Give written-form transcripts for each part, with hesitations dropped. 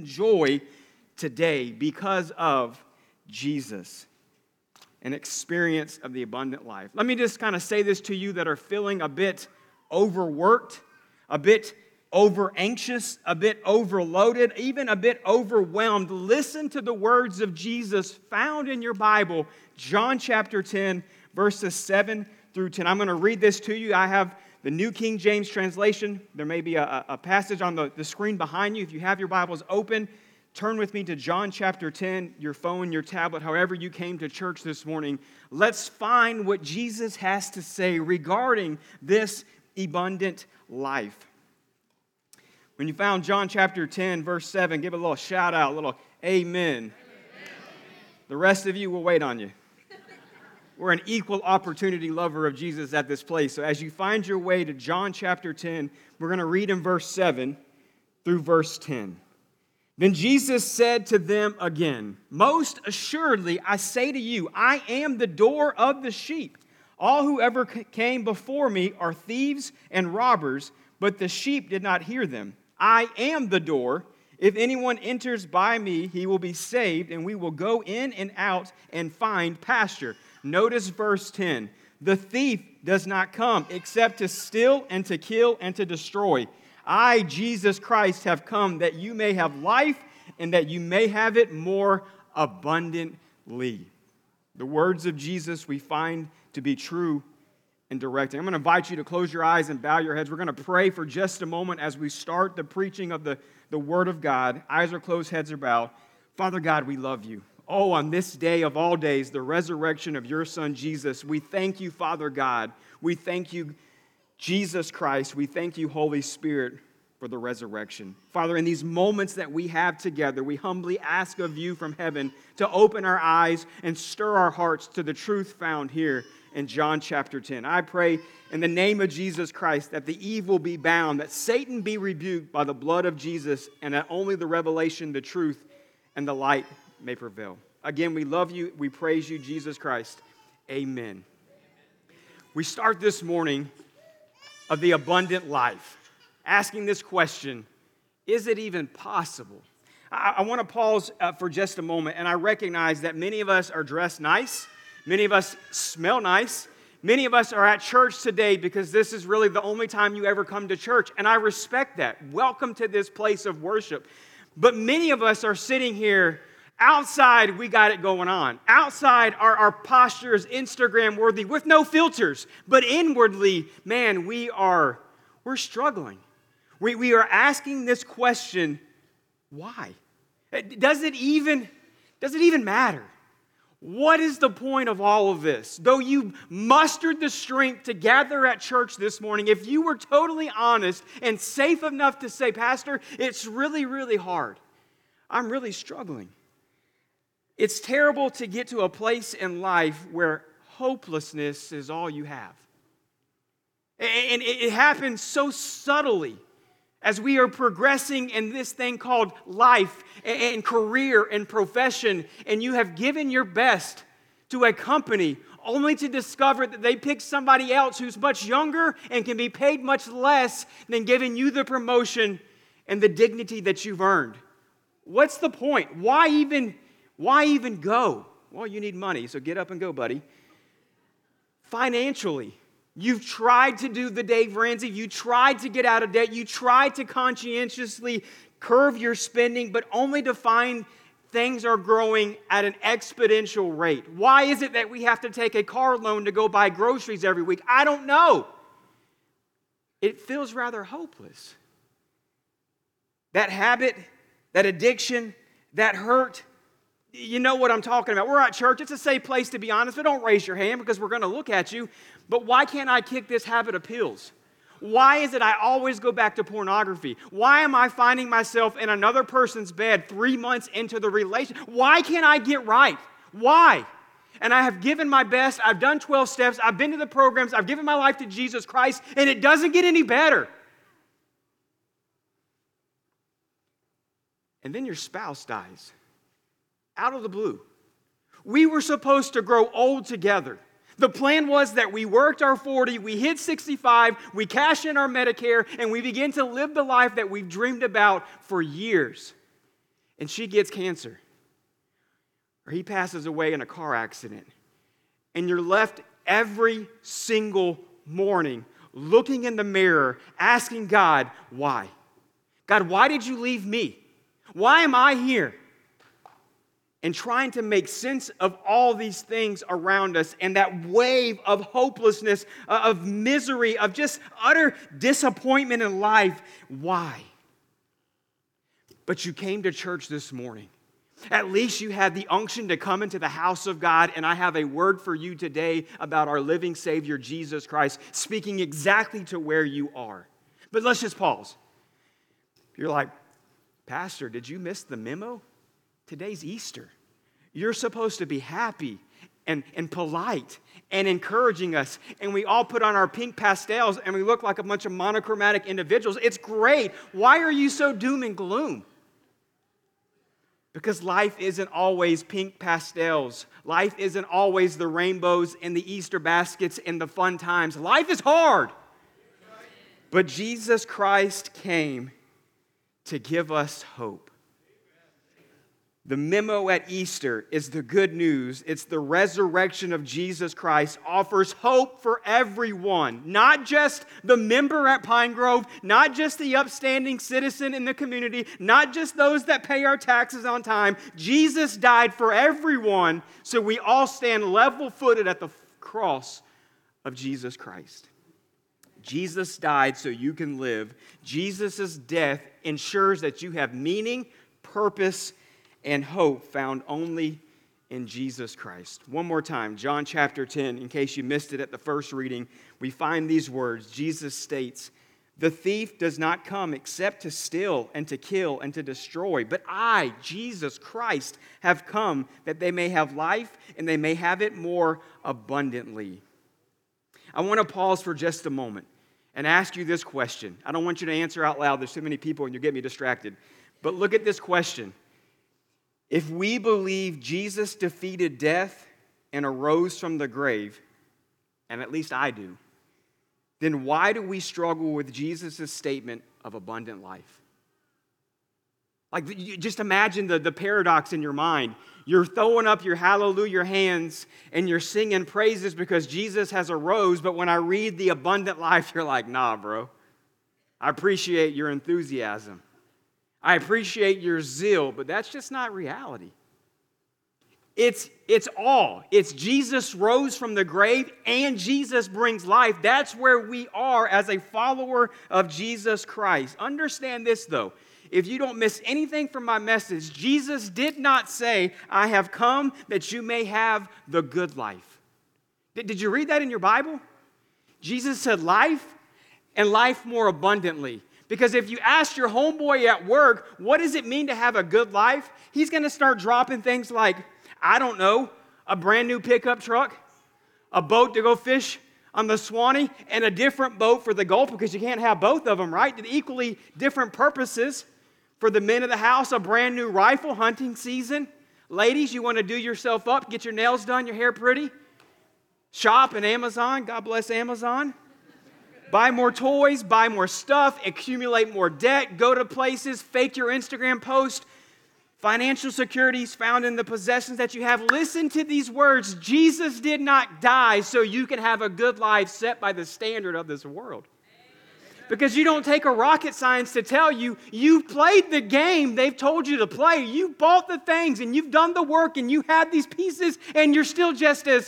enjoy today because of Jesus. An experience of the abundant life. Let me just kind of say this to you that are feeling a bit overworked, a bit over anxious, a bit overloaded, even a bit overwhelmed. Listen to the words of Jesus found in your Bible, John chapter 10, verses 7 through 10. I'm going to read this to you. I have the New King James translation. There may be a passage on the screen behind you. If you have your Bibles open, turn with me to John chapter 10, your phone, your tablet, however you came to church this morning. Let's find what Jesus has to say regarding this abundant life. When you found John chapter 10, verse 7, give a little shout out, a little amen. The rest of you will wait on you. We're an equal opportunity lover of Jesus at this place. So as you find your way to John chapter 10, we're going to read in verse 7 through verse 10. Then Jesus said to them again, "Most assuredly, I say to you, I am the door of the sheep. All who ever came before me are thieves and robbers, but the sheep did not hear them. I am the door. If anyone enters by me, he will be saved, and we will go in and out and find pasture." Notice verse 10. The thief does not come except to steal and to kill and to destroy. I, Jesus Christ, have come that you may have life and that you may have it more abundantly. The words of Jesus we find to be true and directing. I'm going to invite you to close your eyes and bow your heads. We're going to pray for just a moment as we start the preaching of the Word of God. Eyes are closed, heads are bowed. Father God, we love you. Oh, on this day of all days, the resurrection of your Son, Jesus, we thank you, Father God. We thank you, Jesus Christ. We thank you, Holy Spirit, for the resurrection. Father, in these moments that we have together, we humbly ask of you from heaven to open our eyes and stir our hearts to the truth found here in John chapter 10. I pray in the name of Jesus Christ that the evil be bound, that Satan be rebuked by the blood of Jesus, and that only the revelation, the truth, and the light may prevail. Again, we love you. We praise you, Jesus Christ. Amen. We start this morning of the abundant life, asking this question, is it even possible? I want to pause for just a moment, and I recognize that many of us are dressed nice, many of us smell nice, many of us are at church today because this is really the only time you ever come to church, and I respect that. Welcome to this place of worship. But many of us are sitting here. Outside, we got it going on. Outside, our posture is Instagram worthy with no filters. But inwardly, man, we're struggling. We are asking this question, why? Does it even matter? What is the point of all of this? Though you mustered the strength to gather at church this morning, if you were totally honest and safe enough to say, Pastor, it's really, really hard. I'm really struggling. It's terrible to get to a place in life where hopelessness is all you have. And it happens so subtly as we are progressing in this thing called life and career and profession, and you have given your best to a company only to discover that they picked somebody else who's much younger and can be paid much less than giving you the promotion and the dignity that you've earned. What's the point? Why even go? Well, you need money, so get up and go, buddy. Financially, you've tried to do the Dave Ramsey. You tried to get out of debt. You tried to conscientiously curve your spending, but only to find things are growing at an exponential rate. Why is it that we have to take a car loan to go buy groceries every week? I don't know. It feels rather hopeless. That habit, that addiction, that hurt, you know what I'm talking about. We're at church. It's a safe place to be honest, but don't raise your hand because we're going to look at you. But why can't I kick this habit of pills? Why is it I always go back to pornography? Why am I finding myself in another person's bed 3 months into the relationship? Why can't I get right? Why? And I have given my best. I've done 12 steps. I've been to the programs. I've given my life to Jesus Christ, and it doesn't get any better. And then your spouse dies. Out of the blue. We were supposed to grow old together. The plan was that we worked our 40, we hit 65, we cash in our Medicare, and we begin to live the life that we've dreamed about for years. and she gets cancer, or he passes away in a car accident, and you're left every single morning looking in the mirror, asking God, why? God, why did you leave me? Why am I here? And trying to make sense of all these things around us and that wave of hopelessness, of misery, of just utter disappointment in life. Why? But you came to church this morning. At least you had the unction to come into the house of God, and I have a word for you today about our living Savior, Jesus Christ, speaking exactly to where you are. But let's just pause. You're like, Pastor, did you miss the memo? Today's Easter. You're supposed to be happy and polite and encouraging us. And we all put on our pink pastels and we look like a bunch of monochromatic individuals. It's great. Why are you so doom and gloom? Because life isn't always pink pastels. Life isn't always the rainbows and the Easter baskets and the fun times. Life is hard. But Jesus Christ came to give us hope. The memo at Easter is the good news. It's the resurrection of Jesus Christ offers hope for everyone, not just the member at Pine Grove, not just the upstanding citizen in the community, not just those that pay our taxes on time. Jesus died for everyone, so we all stand level-footed at the cross of Jesus Christ. Jesus died so you can live. Jesus' death ensures that you have meaning, purpose, and hope found only in Jesus Christ. One more time, John chapter 10, in case you missed it at the first reading, we find these words. Jesus states, "The thief does not come except to steal and to kill and to destroy. But I, Jesus Christ, have come that they may have life and they may have it more abundantly." I want to pause for just a moment and ask you this question. I don't want you to answer out loud. There's too many people and you'll get me distracted. But look at this question. If we believe Jesus defeated death and arose from the grave, and at least I do, then why do we struggle with Jesus' statement of abundant life? Like, just imagine the paradox in your mind. You're throwing up your hallelujah hands and you're singing praises because Jesus has arose, but when I read the abundant life, you're like, nah, bro. I appreciate your enthusiasm. I appreciate your zeal, but that's just not reality. It's all. It's Jesus rose from the grave and Jesus brings life. That's where we are as a follower of Jesus Christ. Understand this, though. If you don't miss anything from my message, Jesus did not say, "I have come that you may have the good life." Did you read that in your Bible? Jesus said life and life more abundantly. Because if you ask your homeboy at work, what does it mean to have a good life? He's going to start dropping things like, I don't know, a brand new pickup truck, a boat to go fish on the Swanee, and a different boat for the Gulf, because you can't have both of them, right? Equally different purposes. For the men of the house, a brand new rifle, hunting season. Ladies, you want to do yourself up, get your nails done, your hair pretty. Shop in Amazon. God bless Amazon. Buy more toys, buy more stuff, accumulate more debt, go to places, fake your Instagram post. Financial security is found in the possessions that you have. Listen to these words. Jesus did not die so you can have a good life set by the standard of this world. Because you don't take a rocket science to tell you, you've played the game they've told you to play. You bought the things and you've done the work and you have these pieces and you're still just as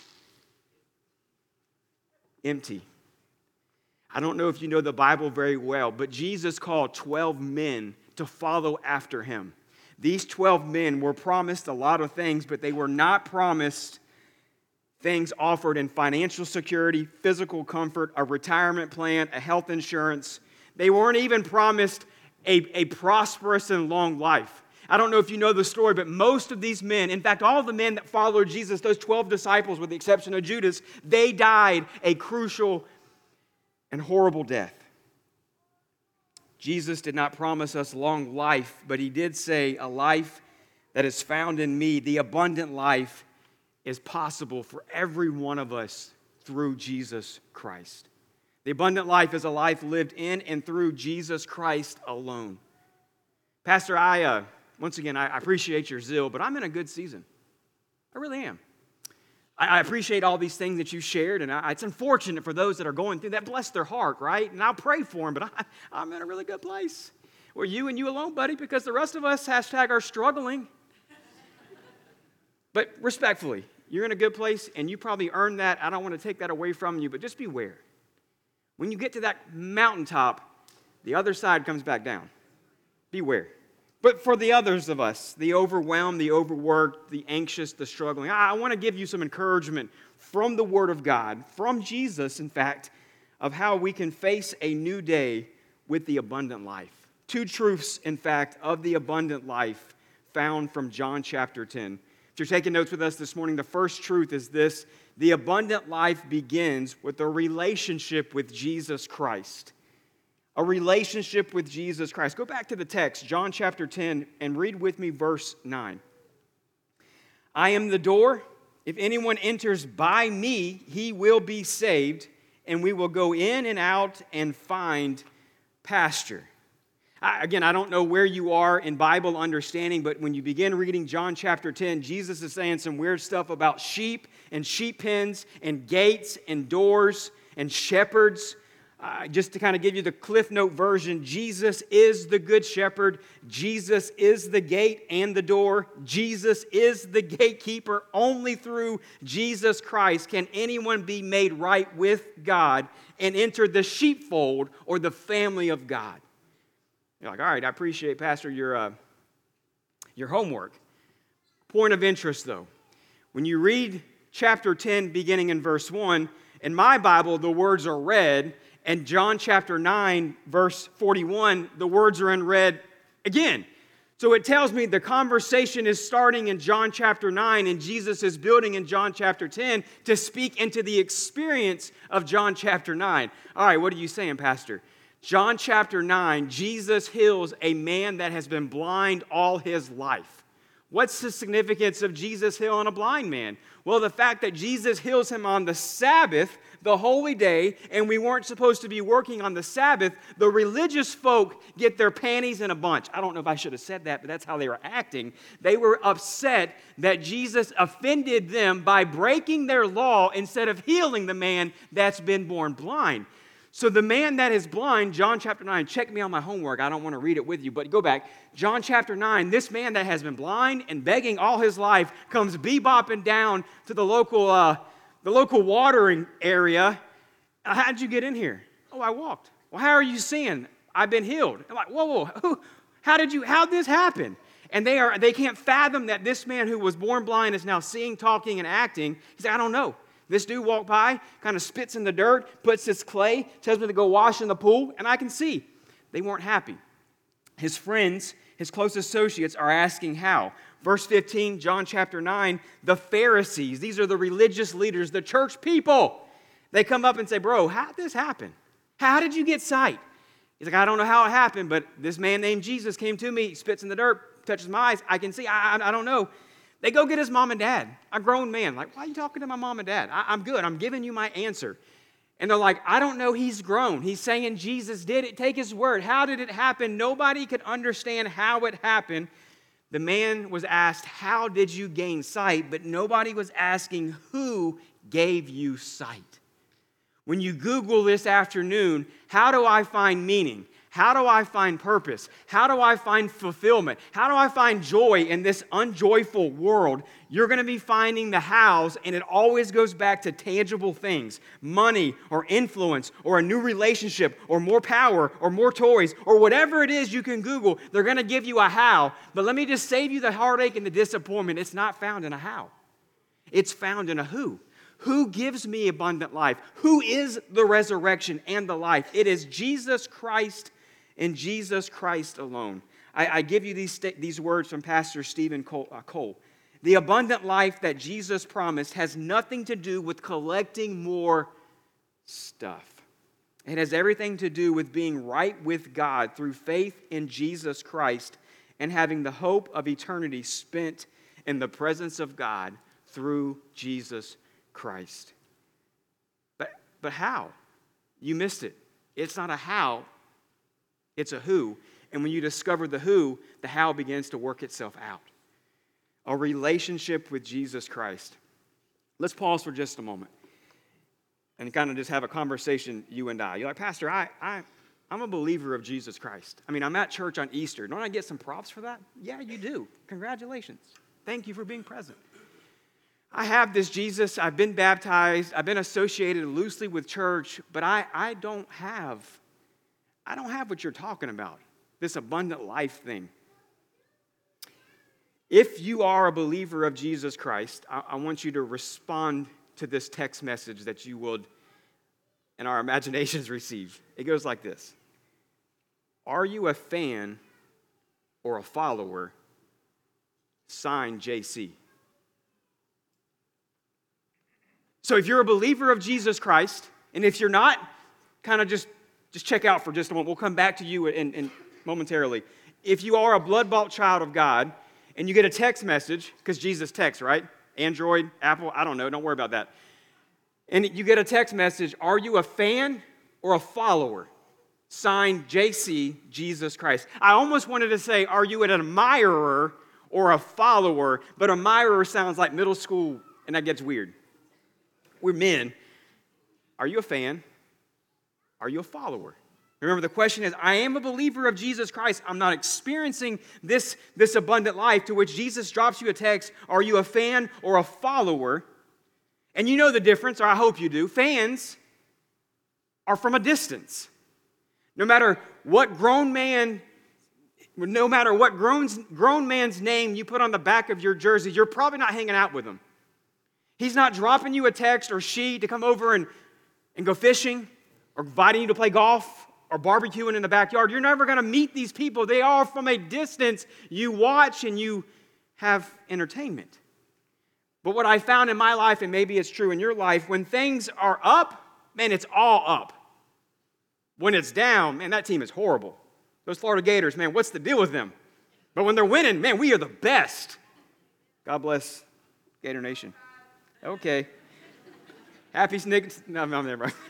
empty. I don't know if you know the Bible very well, but Jesus called 12 men to follow after him. These 12 men were promised a lot of things, but they were not promised things offered in financial security, physical comfort, a retirement plan, a health insurance. They weren't even promised a prosperous and long life. I don't know if you know the story, but most of these men, in fact, all of the men that followed Jesus, those 12 disciples with the exception of Judas, they died a crucial and horrible death. Jesus did not promise us long life, but he did say a life that is found in me. The abundant life is possible for every one of us through Jesus Christ. The abundant life is a life lived in and through Jesus Christ alone. Pastor, I once again, I appreciate your zeal, but I'm in a good season. I really am. I appreciate all these things that you shared, and it's unfortunate for those that are going through that. Bless their heart, right? And I'll pray for them, but I'm in a really good place. Well, you and you alone, buddy, because the rest of us, hashtag, are struggling. But respectfully, you're in a good place, and you probably earned that. I don't want to take that away from you, but just beware. When you get to that mountaintop, the other side comes back down. Beware. But for the others of us, the overwhelmed, the overworked, the anxious, the struggling, I want to give you some encouragement from the Word of God, from Jesus, in fact, of how we can face a new day with the abundant life. 2 truths, in fact, of the abundant life found from John chapter 10. If you're taking notes with us this morning, the first truth is this: the abundant life begins with a relationship with Jesus Christ. A relationship with Jesus Christ. Go back to the text, John chapter 10, and read with me verse 9. I am the door. If anyone enters by me, he will be saved, and we will go in and out and find pasture. Again, I don't know where you are in Bible understanding, but when you begin reading John chapter 10, Jesus is saying some weird stuff about sheep and sheep pens and gates and doors and shepherds. Just to kind of give you the Cliff Note version, Jesus is the good shepherd. Jesus is the gate and the door. Jesus is the gatekeeper. Only through Jesus Christ can anyone be made right with God and enter the sheepfold or the family of God. You're like, all right, I appreciate, Pastor, your homework. Point of interest, though. When you read chapter 10, beginning in verse 1, in my Bible, the words are red. And John chapter 9, verse 41, the words are in red again. So it tells me the conversation is starting in John chapter 9, and Jesus is building in John chapter 10 to speak into the experience of John chapter 9. All right, what are you saying, Pastor? John chapter 9, Jesus heals a man that has been blind all his life. What's the significance of Jesus healing a blind man? Well, the fact that Jesus heals him on the Sabbath, the holy day, and we weren't supposed to be working on the Sabbath, the religious folk get their panties in a bunch. I don't know if I should have said that, but that's how they were acting. They were upset that Jesus offended them by breaking their law instead of healing the man that's been born blind. So the man that is blind, John chapter 9, check me on my homework. I don't want to read it with you, but go back. John chapter 9, this man that has been blind and begging all his life comes bebopping down to the local watering area. How'd you get in here? Oh, I walked. Well, how are you seeing? I've been healed. I'm like, whoa, how'd this happen? And they can't fathom that this man who was born blind is now seeing, talking, and acting. He's like, I don't know. This dude walked by, kind of spits in the dirt, puts this clay, tells me to go wash in the pool, and I can see. They weren't happy. His friends, his close associates, are asking how. Verse 15, John chapter 9, the Pharisees, these are the religious leaders, the church people. They come up and say, bro, how did this happen? How did you get sight? He's like, I don't know how it happened, but this man named Jesus came to me, spits in the dirt, touches my eyes, I can see, I don't know. They go get his mom and dad, a grown man. Like, why are you talking to my mom and dad? I'm good. I'm giving you my answer. And they're like, I don't know. He's grown. He's saying Jesus did it. Take his word. How did it happen? Nobody could understand how it happened. The man was asked, how did you gain sight? But nobody was asking, who gave you sight? When you Google this afternoon, how do I find meaning? How do I find purpose? How do I find fulfillment? How do I find joy in this unjoyful world? You're going to be finding the hows, and it always goes back to tangible things. Money or influence or a new relationship or more power or more toys or whatever it is you can Google, they're going to give you a how. But let me just save you the heartache and the disappointment. It's not found in a how. It's found in a who. Who gives me abundant life? Who is the resurrection and the life? It is Jesus Christ and Jesus Christ alone. I give you these words from Pastor Stephen Cole. The abundant life that Jesus promised has nothing to do with collecting more stuff. It has everything to do with being right with God through faith in Jesus Christ and having the hope of eternity spent in the presence of God through Jesus Christ. But how? You missed it. It's not a how, it's a who. And when you discover the who, the how begins to work itself out. A relationship with Jesus Christ. Let's pause for just a moment and kind of just have a conversation, you and I. You're like, Pastor, I'm a believer of Jesus Christ. I mean, I'm at church on Easter. Don't I get some props for that? Yeah, you do. Congratulations. Thank you for being present. I have this Jesus. I've been baptized. I've been associated loosely with church, but I don't have what you're talking about, this abundant life thing. If you are a believer of Jesus Christ, I want you to respond to this text message that you would, in our imaginations, receive. It goes like this. Are you a fan or a follower? Signed, JC. So if you're a believer of Jesus Christ, and if you're not, kind of just check out for just a moment. We'll come back to you in momentarily. If you are a blood-bought child of God, and you get a text message, because Jesus texts, right? Android, Apple, I don't know, don't worry about that. And you get a text message, are you a fan or a follower? Signed, JC, Jesus Christ. I almost wanted to say, are you an admirer or a follower? But admirer sounds like middle school, and that gets weird. We're men. Are you a fan? Are you a follower? Remember, the question is, I am a believer of Jesus Christ. I'm not experiencing this abundant life, to which Jesus drops you a text. Are you a fan or a follower? And you know the difference, or I hope you do. Fans are from a distance. No matter what grown man's name you put on the back of your jersey, you're probably not hanging out with him. He's not dropping you a text or she to come over and go fishing or inviting you to play golf or barbecuing in the backyard. You're never going to meet these people. They are from a distance. You watch and you have entertainment. But what I found in my life, and maybe it's true in your life, when things are up, man, it's all up. When it's down, man, that team is horrible. Those Florida Gators, man, what's the deal with them? But when they're winning, man, we are the best. God bless Gator Nation. Okay. Happy Snickers. No, never mind.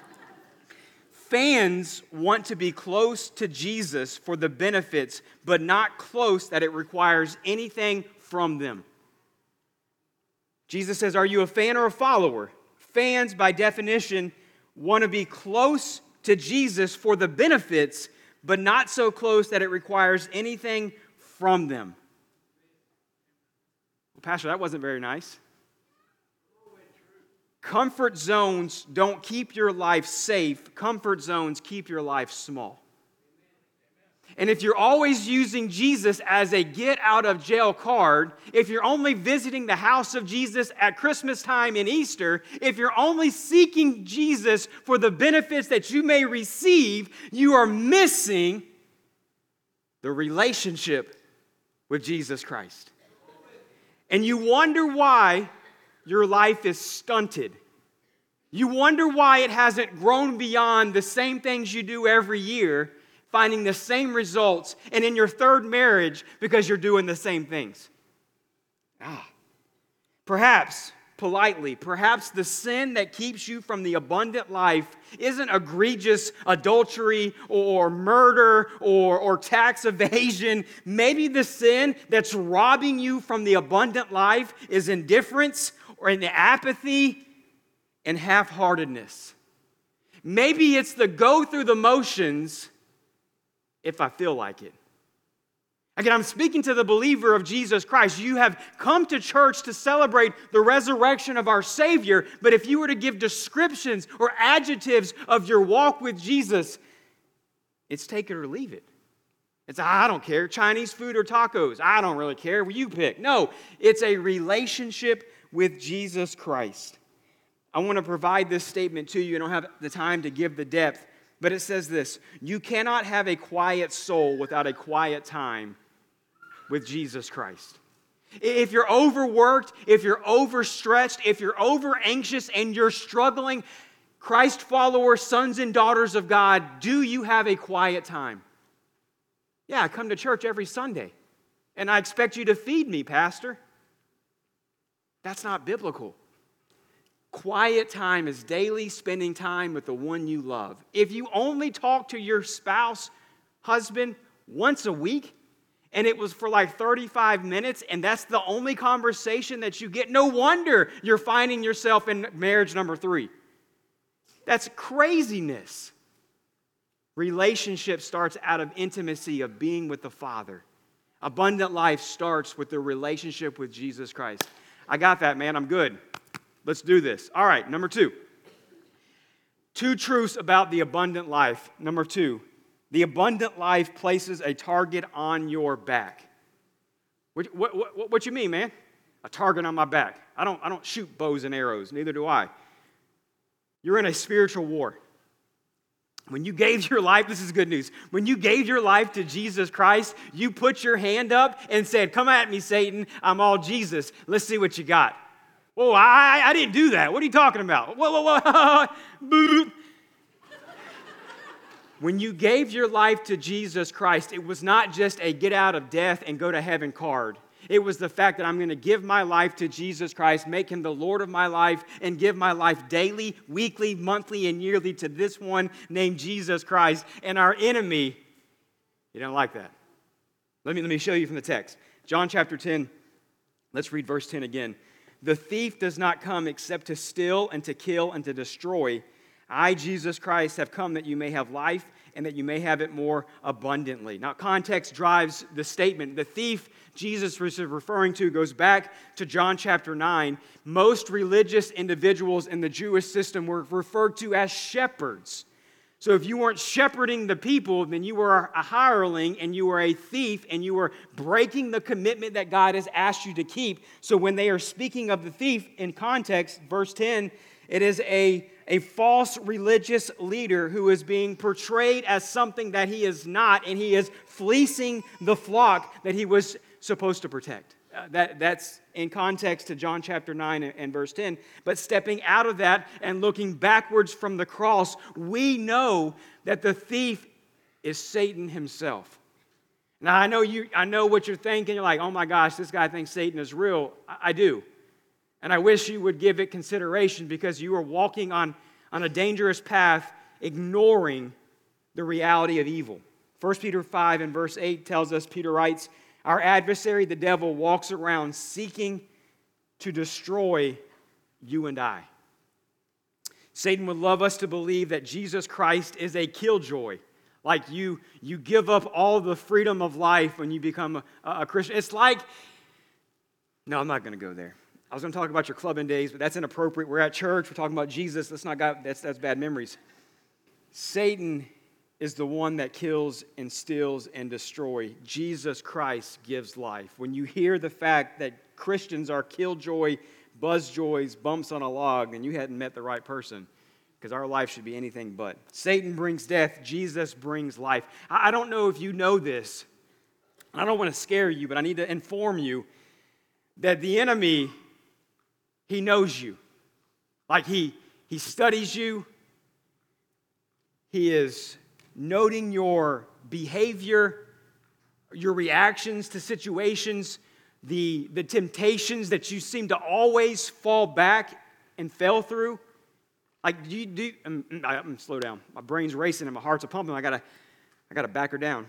Fans want to be close to Jesus for the benefits, but not close that it requires anything from them. Jesus says, are you a fan or a follower? Fans, by definition, want to be close to Jesus for the benefits, but not so close that it requires anything from them. Well, Pastor, that wasn't very nice. Comfort zones don't keep your life safe. Comfort zones keep your life small. And if you're always using Jesus as a get-out-of-jail card, if you're only visiting the house of Jesus at Christmas time and Easter, if you're only seeking Jesus for the benefits that you may receive, you are missing the relationship with Jesus Christ. And you wonder why your life is stunted. You wonder why it hasn't grown beyond the same things you do every year, finding the same results, and in your third marriage because you're doing the same things. Perhaps, politely, perhaps the sin that keeps you from the abundant life isn't egregious adultery or murder or tax evasion. Maybe the sin that's robbing you from the abundant life is indifference or in the apathy and half-heartedness. Maybe it's the go through the motions if I feel like it. Again, I'm speaking to the believer of Jesus Christ. You have come to church to celebrate the resurrection of our Savior, but if you were to give descriptions or adjectives of your walk with Jesus, it's take it or leave it. It's, I don't care, Chinese food or tacos. I don't really care, you pick. No, it's a relationship with Jesus Christ. I want to provide this statement to you. I don't have the time to give the depth, but it says this: you cannot have a quiet soul without a quiet time with Jesus Christ. If you're overworked, if you're overstretched, if you're over anxious and you're struggling, Christ followers, sons and daughters of God, do you have a quiet time? Yeah, I come to church every Sunday, and I expect you to feed me, Pastor. That's not biblical. Quiet time is daily spending time with the one you love. If you only talk to your spouse, husband, once a week, and it was for like 35 minutes, and that's the only conversation that you get. No wonder you're finding yourself in marriage number 3. That's craziness. Relationship starts out of intimacy of being with the Father. Abundant life starts with the relationship with Jesus Christ. I got that, man. I'm good. Let's do this. All right, number 2. 2 truths about the abundant life. Number 2, the abundant life places a target on your back. What you mean, man? A target on my back. I don't shoot bows and arrows. Neither do I. You're in a spiritual war. When you gave your life, this is good news. When you gave your life to Jesus Christ, you put your hand up and said, "Come at me, Satan. I'm all Jesus. Let's see what you got." Whoa, I didn't do that. What are you talking about? Whoa. When you gave your life to Jesus Christ, it was not just a get out of death and go to heaven card. It was the fact that I'm going to give my life to Jesus Christ, make him the Lord of my life, and give my life daily, weekly, monthly, and yearly to this one named Jesus Christ. And our enemy, he don't like that. Let me show you from the text. John chapter 10, let's read verse 10 again. "The thief does not come except to steal and to kill and to destroy. I, Jesus Christ, have come that you may have life and that you may have it more abundantly." Now, context drives the statement. The thief Jesus was referring to goes back to John chapter 9. Most religious individuals in the Jewish system were referred to as shepherds. So if you weren't shepherding the people, then you were a hireling and you were a thief and you were breaking the commitment that God has asked you to keep. So when they are speaking of the thief in context, verse 10, it is a false religious leader who is being portrayed as something that he is not, and he is fleecing the flock that he was supposed to protect. That's in context to John chapter 9 and verse 10. But stepping out of that and looking backwards from the cross, we know that the thief is Satan himself. Now, I know what you're thinking. You're like, "Oh my gosh, this guy thinks Satan is real." I do. And I wish you would give it consideration, because you are walking on a dangerous path, ignoring the reality of evil. 1 Peter 5 and verse 8 tells us, Peter writes, "Our adversary, the devil, walks around seeking to destroy you and I." Satan would love us to believe that Jesus Christ is a killjoy. Like you give up all the freedom of life when you become a Christian. It's like, no, I'm not going to go there. I was going to talk about your clubbing days, but that's inappropriate. We're at church. We're talking about Jesus. That's bad memories. Satan is the one that kills and steals and destroys. Jesus Christ gives life. When you hear the fact that Christians are killjoy, buzzjoys, bumps on a log, then you hadn't met the right person, because our life should be anything but. Satan brings death. Jesus brings life. I don't know if you know this. I don't want to scare you, but I need to inform you that the enemy, he knows you. Like he studies you. He is noting your behavior, your reactions to situations, the temptations that you seem to always fall back and fell through. Like, I'm slow down. My brain's racing and my heart's a pumping. I gotta back her down.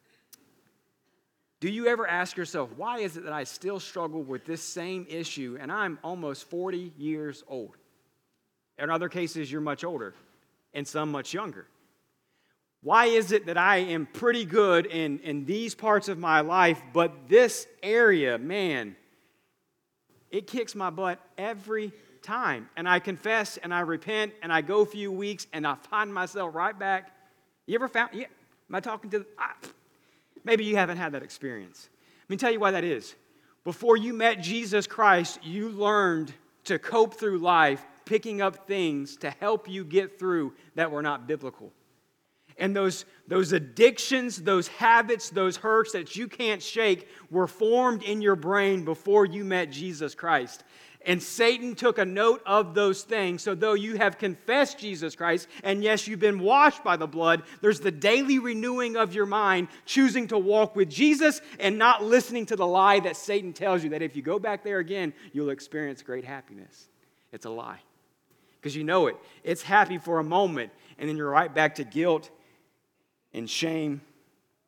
Do you ever ask yourself, why is it that I still struggle with this same issue and I'm almost 40 years old? In other cases, you're much older, and some much younger. Why is it that I am pretty good in these parts of my life, but this area, man, it kicks my butt every time? And I confess and I repent and I go a few weeks and I find myself right back. You ever found, am I talking to, maybe you haven't had that experience. Let me tell you why that is. Before you met Jesus Christ, you learned to cope through life, picking up things to help you get through that were not biblical. And those addictions, those habits, those hurts that you can't shake were formed in your brain before you met Jesus Christ. And Satan took a note of those things. So though you have confessed Jesus Christ, and yes, you've been washed by the blood, there's the daily renewing of your mind, choosing to walk with Jesus and not listening to the lie that Satan tells you that if you go back there again, you'll experience great happiness. It's a lie. Because you know it. It's happy for a moment, and then you're right back to guilt and shame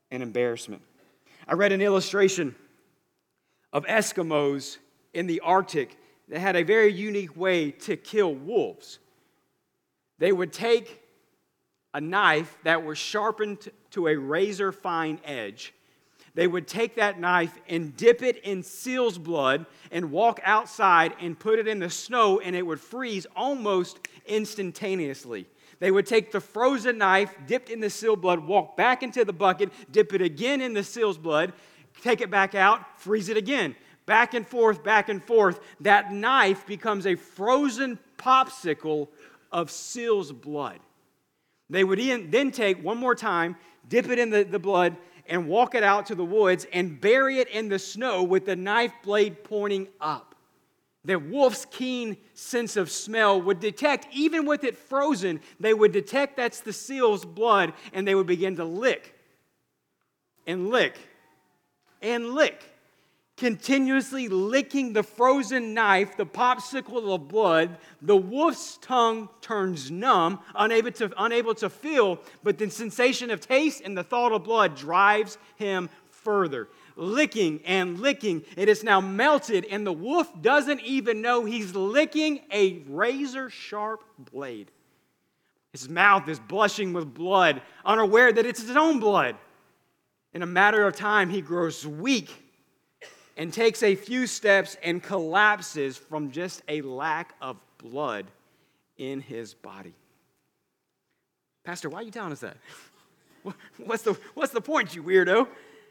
and embarrassment. I read an illustration of Eskimos in the Arctic that had a very unique way to kill wolves. They would take a knife that was sharpened to a razor-fine edge. They would take that knife and dip it in seal's blood and walk outside and put it in the snow, and it would freeze almost instantaneously. They would take the frozen knife, dipped in the seal blood, walk back into the bucket, dip it again in the seal's blood, take it back out, freeze it again. Back and forth, back and forth. That knife becomes a frozen popsicle of seal's blood. They would then take one more time, dip it in the blood, and walk it out to the woods and bury it in the snow with the knife blade pointing up. The wolf's keen sense of smell would detect, even with it frozen, they would detect that's the seal's blood, and they would begin to lick and lick and lick, continuously licking the frozen knife, the popsicle of blood. The wolf's tongue turns numb, unable to feel, but the sensation of taste and the thought of blood drives him further. Licking and licking. It is now melted, and the wolf doesn't even know he's licking a razor-sharp blade. His mouth is blushing with blood, unaware that it's his own blood. In a matter of time, he grows weak and takes a few steps and collapses from just a lack of blood in his body. Pastor, why are you telling us that? What's the point, you weirdo?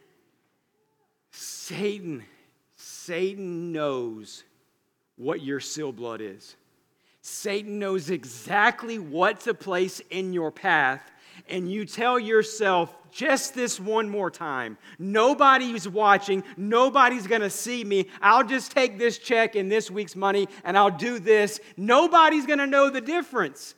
Satan knows what your seal blood is. Satan knows exactly what to place in your path, and you tell yourself just this one more time, nobody's watching, nobody's going to see me, I'll just take this check and this week's money and I'll do this. Nobody's going to know the difference.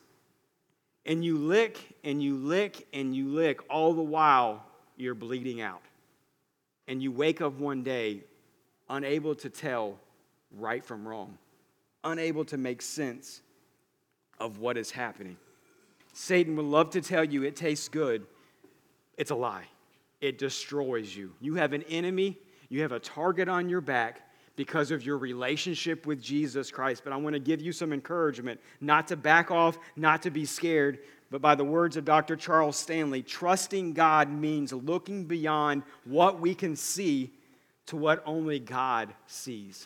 And you lick and you lick and you lick, all the while you're bleeding out. And you wake up one day unable to tell right from wrong, unable to make sense of what is happening. Satan would love to tell you it tastes good. It's a lie. It destroys you. You have an enemy. You have a target on your back because of your relationship with Jesus Christ. But I want to give you some encouragement, not to back off, not to be scared, but by the words of Dr. Charles Stanley, trusting God means looking beyond what we can see to what only God sees.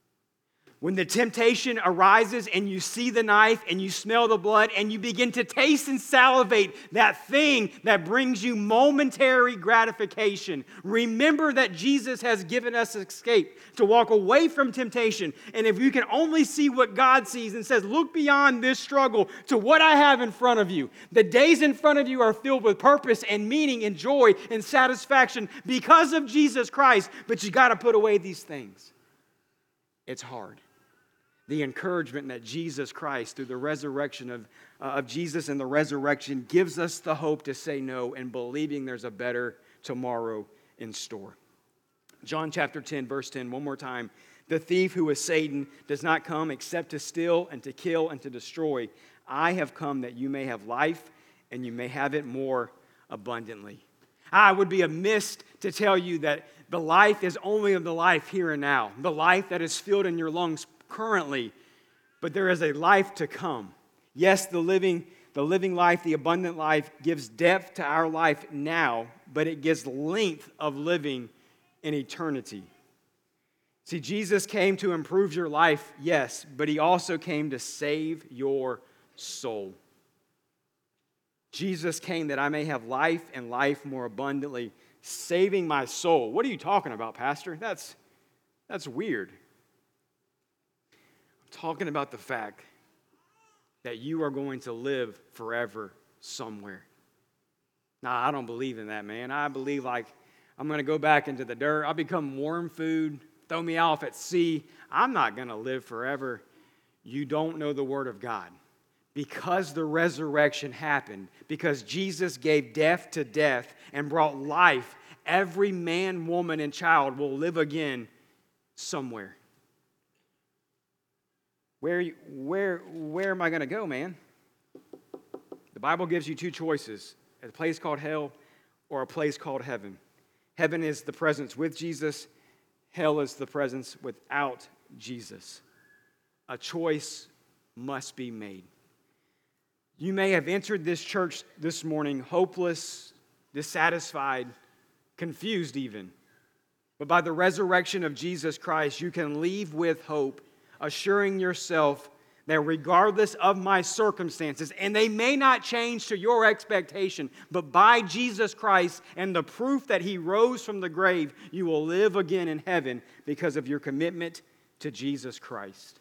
When the temptation arises and you see the knife and you smell the blood and you begin to taste and salivate that thing that brings you momentary gratification, remember that Jesus has given us escape to walk away from temptation. And if you can only see what God sees and says, look beyond this struggle to what I have in front of you. The days in front of you are filled with purpose and meaning and joy and satisfaction because of Jesus Christ, but you got to put away these things. It's hard. The encouragement that Jesus Christ, through the resurrection of Jesus and the resurrection, gives us the hope to say no and believing there's a better tomorrow in store. John chapter 10, verse 10, one more time. The thief, who is Satan, does not come except to steal and to kill and to destroy. I have come that you may have life and you may have it more abundantly. I would be amiss to tell you that the life is only of the life here and now, the life that is filled in your lungs currently, but there is a life to come. Yes, the living life, the abundant life, gives depth to our life now, but it gives length of living in eternity. See, Jesus came to improve your life, yes, but he also came to save your soul. Jesus came that I may have life and life more abundantly, saving my soul. What are you talking about, Pastor? That's weird. Talking about the fact that you are going to live forever somewhere. Nah, I don't believe in that, man. I believe like I'm going to go back into the dirt. I'll become worm food. Throw me off at sea. I'm not going to live forever. You don't know the Word of God. Because the resurrection happened, because Jesus gave death to death and brought life, every man, woman, and child will live again somewhere. Where am I going to go, man? The Bible gives you two choices, a place called hell or a place called heaven. Heaven is the presence with Jesus. Hell is the presence without Jesus. A choice must be made. You may have entered this church this morning hopeless, dissatisfied, confused even. But by the resurrection of Jesus Christ, you can leave with hope, assuring yourself that regardless of my circumstances, and they may not change to your expectation, but by Jesus Christ and the proof that He rose from the grave, you will live again in heaven because of your commitment to Jesus Christ.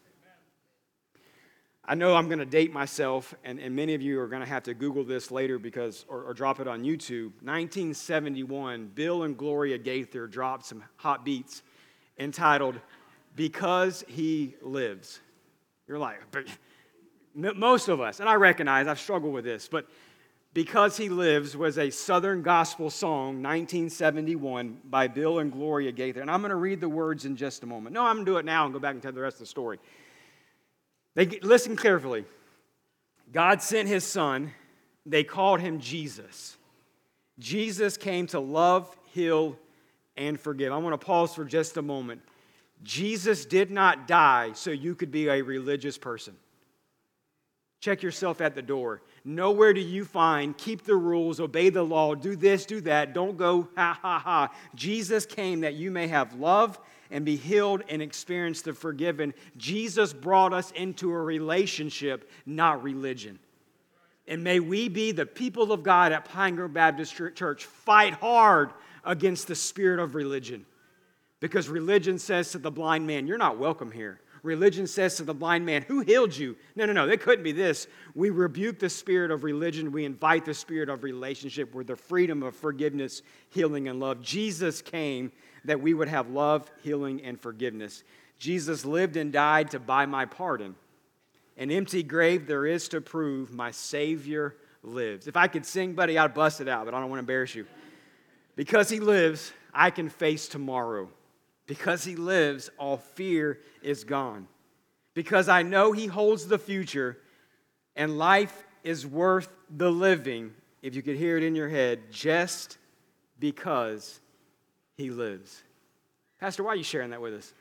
I know I'm going to date myself, and many of you are going to have to Google this later or drop it on YouTube. 1971, Bill and Gloria Gaither dropped some hot beats entitled, "Because He Lives." You're like, but most of us, and I recognize I've struggled with this, but "Because He Lives" was a Southern gospel song, 1971, by Bill and Gloria Gaither. And I'm going to read the words in just a moment. No, I'm going to do it now and go back and tell the rest of the story. Listen carefully. God sent His Son. They called Him Jesus. Jesus came to love, heal, and forgive. I want to pause for just a moment. Jesus did not die so you could be a religious person. Check yourself at the door. Nowhere do you find, keep the rules, obey the law, do this, do that, don't go ha, ha, ha. Jesus came that you may have love and be healed and experience the forgiven. Jesus brought us into a relationship, not religion. And may we be the people of God at Pine Grove Baptist Church, fight hard against the spirit of religion. Because religion says to the blind man, you're not welcome here. Religion says to the blind man, who healed you? No, it couldn't be this. We rebuke the spirit of religion. We invite the spirit of relationship with the freedom of forgiveness, healing, and love. Jesus came that we would have love, healing, and forgiveness. Jesus lived and died to buy my pardon. An empty grave there is to prove my Savior lives. If I could sing, buddy, I'd bust it out, but I don't want to embarrass you. Because He lives, I can face tomorrow. Because He lives, all fear is gone. Because I know He holds the future, and life is worth the living, if you could hear it in your head, just because He lives. Pastor, why are you sharing that with us?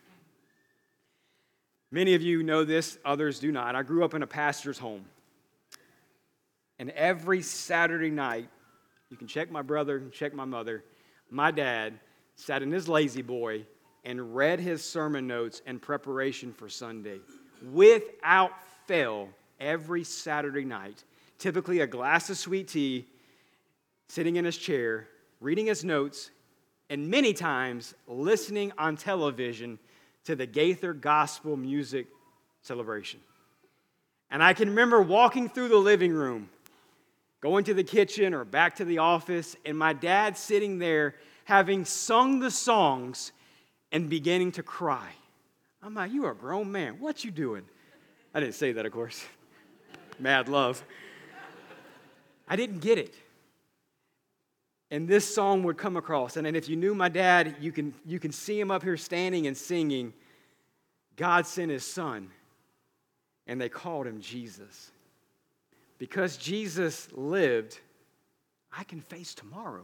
Many of you know this, others do not. I grew up in a pastor's home. And every Saturday night, you can check my brother, check my mother, my dad sat in his lazy boy and read his sermon notes in preparation for Sunday. Without fail, every Saturday night, typically a glass of sweet tea, sitting in his chair, reading his notes, and many times listening on television to the Gaither Gospel Music Celebration. And I can remember walking through the living room, going to the kitchen or back to the office, and my dad sitting there having sung the songs and beginning to cry. I'm like, you are a grown man. What you doing? I didn't say that, of course. Mad love. I didn't get it. And this song would come across. And then if you knew my dad, you can see him up here standing and singing, God sent His Son, and they called Him Jesus. Because Jesus lived, I can face tomorrow.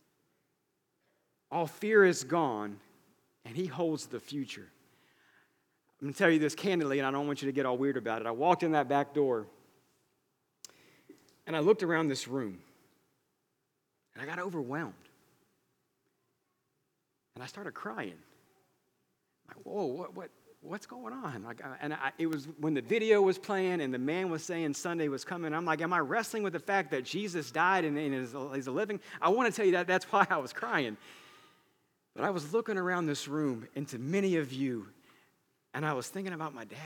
All fear is gone, and He holds the future. I'm going to tell you this candidly, and I don't want you to get all weird about it. I walked in that back door, and I looked around this room, and I got overwhelmed. And I started crying. Like, whoa, what's going on? It was when the video was playing, and the man was saying Sunday was coming. I'm like, am I wrestling with the fact that Jesus died and He's a living? I want to tell you that's why I was crying. But I was looking around this room into many of you, and I was thinking about my dad.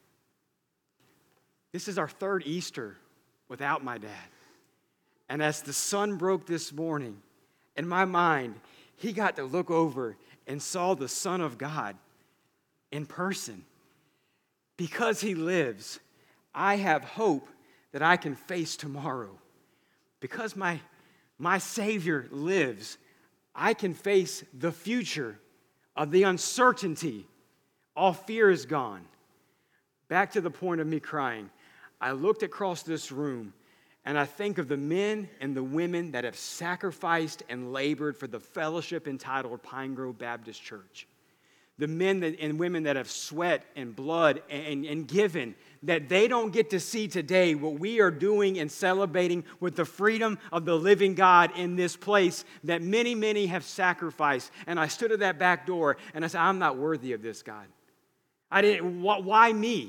This is our third Easter without my dad. And as the sun broke this morning, in my mind, he got to look over and saw the Son of God in person. Because He lives, I have hope that I can face tomorrow. Because my Savior lives, I can face the future of the uncertainty. All fear is gone. Back to the point of me crying. I looked across this room, And I think of the men and the women that have sacrificed and labored for the fellowship entitled Pine Grove Baptist Church. The men and women that have sweat and blood and given, that they don't get to see today what we are doing and celebrating with the freedom of the living God in this place that many, many have sacrificed. And I stood at that back door and I said, I'm not worthy of this, God. Why me?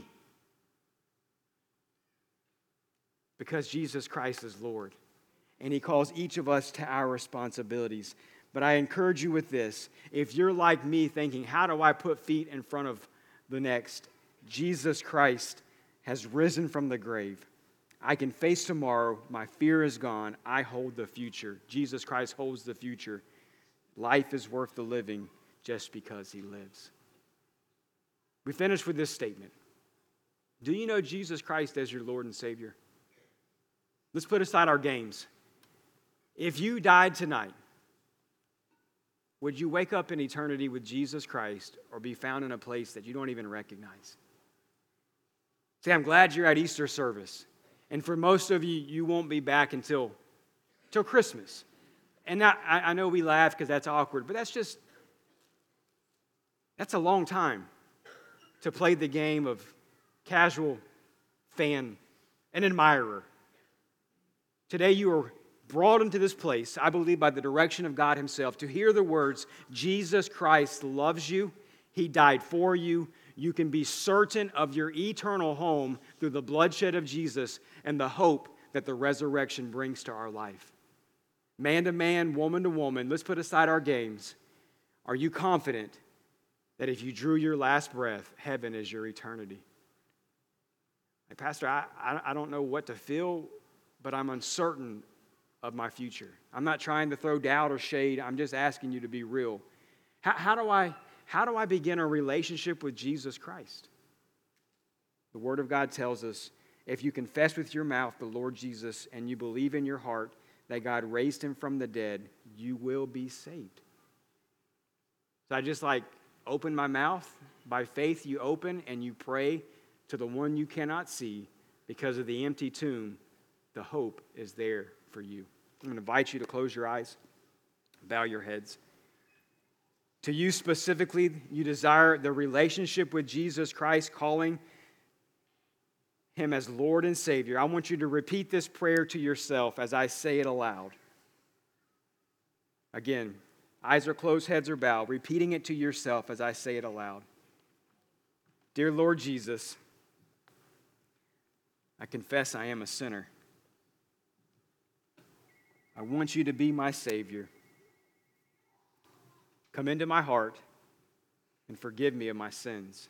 Because Jesus Christ is Lord, and He calls each of us to our responsibilities. But I encourage you with this. If you're like me thinking, how do I put feet in front of the next? Jesus Christ has risen from the grave. I can face tomorrow. My fear is gone. I hold the future. Jesus Christ holds the future. Life is worth the living just because He lives. We finish with this statement. Do you know Jesus Christ as your Lord and Savior? Let's put aside our games. If you died tonight, would you wake up in eternity with Jesus Christ or be found in a place that you don't even recognize? See, I'm glad you're at Easter service. And for most of you, you won't be back until Christmas. And I know we laugh because that's awkward, but that's a long time to play the game of casual fan and admirer. Today you are brought into this place, I believe by the direction of God Himself, to hear the words, Jesus Christ loves you, He died for you, you can be certain of your eternal home through the bloodshed of Jesus and the hope that the resurrection brings to our life. Man to man, woman to woman, let's put aside our games. Are you confident that if you drew your last breath, heaven is your eternity? Like, Pastor, I don't know what to feel, but I'm uncertain of my future. I'm not trying to throw doubt or shade. I'm just asking you to be real. How do I begin a relationship with Jesus Christ? The Word of God tells us, if you confess with your mouth the Lord Jesus and you believe in your heart that God raised Him from the dead, you will be saved. So I just open my mouth. By faith you open and you pray to the one you cannot see because of the empty tomb. The hope is there for you. I'm going to invite you to close your eyes, bow your heads. To you specifically, you desire the relationship with Jesus Christ, calling Him as Lord and Savior. I want you to repeat this prayer to yourself as I say it aloud. Again, eyes are closed, heads are bowed, repeating it to yourself as I say it aloud. Dear Lord Jesus, I confess I am a sinner. I want you to be my Savior. Come into my heart and forgive me of my sins.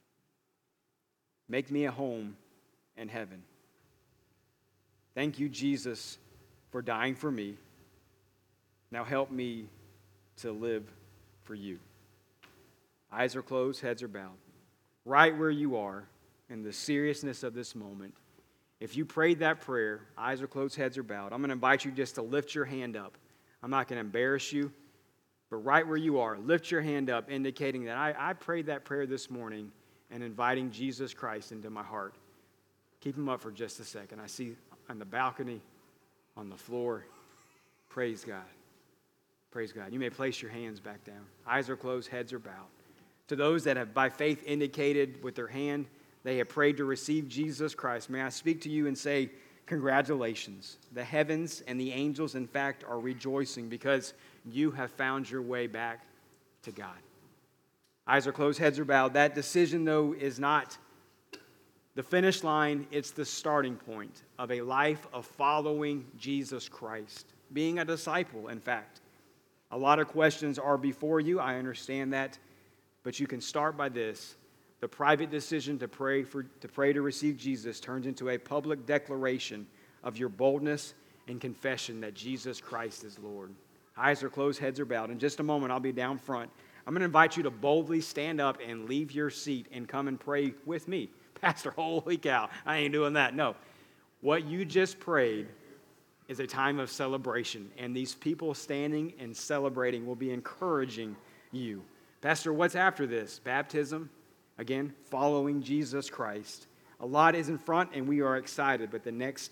Make me a home in heaven. Thank you, Jesus, for dying for me. Now help me to live for you. Eyes are closed, heads are bowed. Right where you are, in the seriousness of this moment, if you prayed that prayer, eyes are closed, heads are bowed, I'm going to invite you just to lift your hand up. I'm not going to embarrass you, but right where you are, lift your hand up, indicating that I prayed that prayer this morning and inviting Jesus Christ into my heart. Keep him up for just a second. I see on the balcony, on the floor. Praise God. Praise God. You may place your hands back down. Eyes are closed, heads are bowed. To those that have by faith indicated with their hand they have prayed to receive Jesus Christ, may I speak to you and say, congratulations. The heavens and the angels, in fact, are rejoicing because you have found your way back to God. Eyes are closed, heads are bowed. That decision, though, is not the finish line. It's the starting point of a life of following Jesus Christ, being a disciple, in fact. A lot of questions are before you. I understand that. But you can start by this. The private decision to pray to receive Jesus turns into a public declaration of your boldness and confession that Jesus Christ is Lord. Eyes are closed, heads are bowed. In just a moment, I'll be down front. I'm going to invite you to boldly stand up and leave your seat and come and pray with me. Pastor, holy cow, I ain't doing that. No. What you just prayed is a time of celebration, and these people standing and celebrating will be encouraging you. Pastor, what's after this? Baptism? Again, following Jesus Christ. A lot is in front, and we are excited, but the next step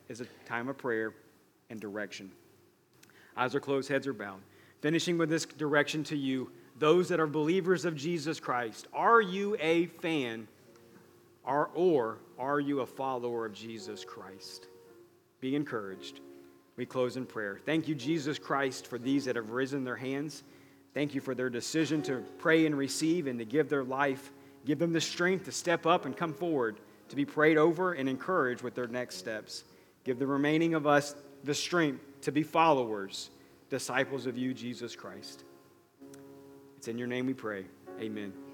is a time of prayer and direction. Eyes are closed, heads are bowed. Finishing with this direction to you, those that are believers of Jesus Christ, are you a fan or are you a follower of Jesus Christ? Be encouraged. We close in prayer. Thank you, Jesus Christ, for these that have risen their hands. Thank you for their decision to pray and receive and to give their life. Give them the strength to step up and come forward, to be prayed over and encouraged with their next steps. Give the remaining of us the strength to be followers, disciples of you, Jesus Christ. It's in your name we pray. Amen.